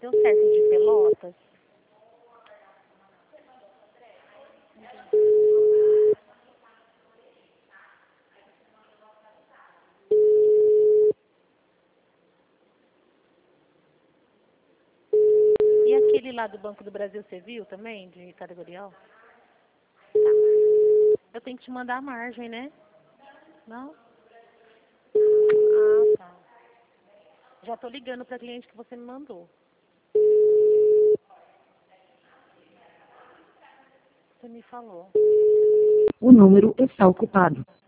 Deu certo de Pelotas? E aquele lá do Banco do Brasil, você viu também, de categorial? Tá. Eu tenho que te mandar a margem, né? Não? Ah, tá. Já tô ligando para cliente que você me mandou. Você me falou. O número está ocupado.